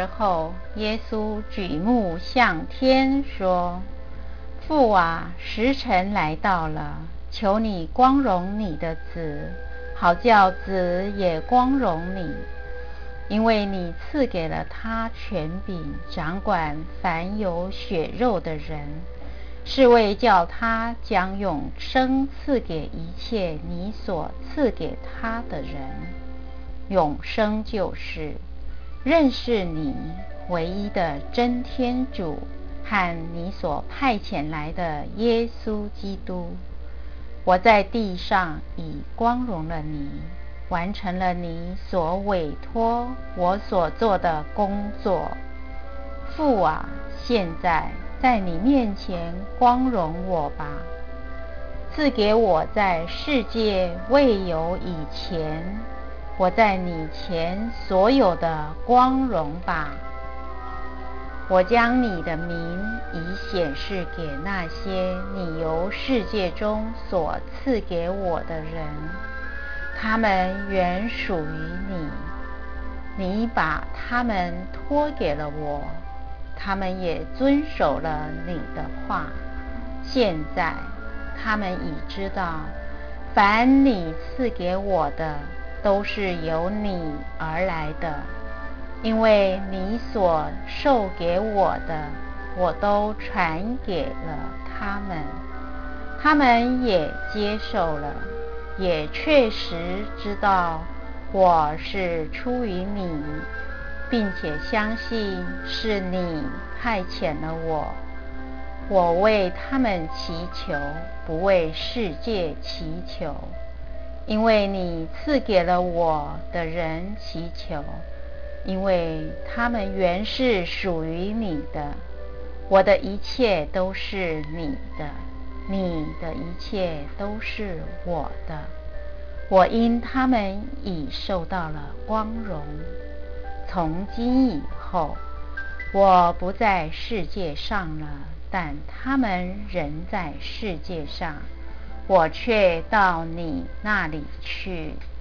之后，耶稣举目向天说：父啊，时辰来到了，求你光荣你的子，好叫子也光荣你，因为你赐给了他权柄，掌管凡有血肉的人，是为叫他将永生赐给一切你所赐给他的人。永生就是认识你唯一的真天主和你所派遣来的耶稣基督。我在地上已光荣了你，完成了你所委托我所做的工作。父啊，现在在你面前光荣我吧，赐给我在世界未有以前，我在你前所有的光荣吧。我将你的名已显示给那些你由世界中所赐给我的人，他们原属于你，你把他们托给了我，他们也遵守了你的话。现在他们已知道，凡你赐给我的都是由你而来的，因为你所授给我的，我都传给了他们，他们也接受了，也确实知道我是出于你，并且相信是你派遣了我。我为他们祈求，不为世界祈求，因为你赐给了我的人祈求，因为他们原是属于你的。我的一切都是你的，你的一切都是我的。我因他们已受到了光荣。从今以后，我不在世界上了，但他们仍在世界上，我却到你那里去。